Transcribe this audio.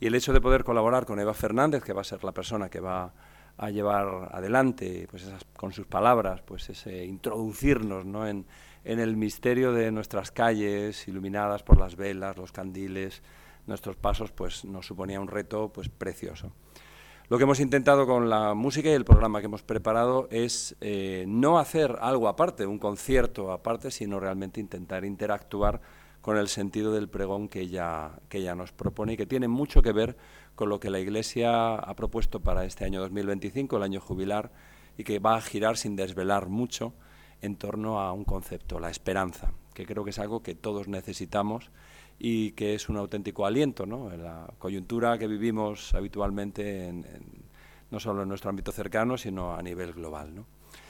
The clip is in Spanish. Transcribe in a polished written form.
Y el hecho de poder colaborar con Eva Fernández, que va a ser la persona que va a llevar adelante, pues con sus palabras, pues ese introducirnos, ¿no?, en el misterio de nuestras calles, iluminadas por las velas, los candiles, nuestros pasos, pues nos suponía un reto pues precioso. Lo que hemos intentado con la música y el programa que hemos preparado es no hacer algo aparte, un concierto aparte, sino realmente intentar interactuar con el sentido del pregón que ella nos propone y que tiene mucho que ver con lo que la Iglesia ha propuesto para este año 2025, el año jubilar, y que va a girar sin desvelar mucho en torno a un concepto, la esperanza, que creo que es algo que todos necesitamos y que es un auténtico aliento, ¿no?, en la coyuntura que vivimos habitualmente no solo en nuestro ámbito cercano, sino a nivel global, ¿no?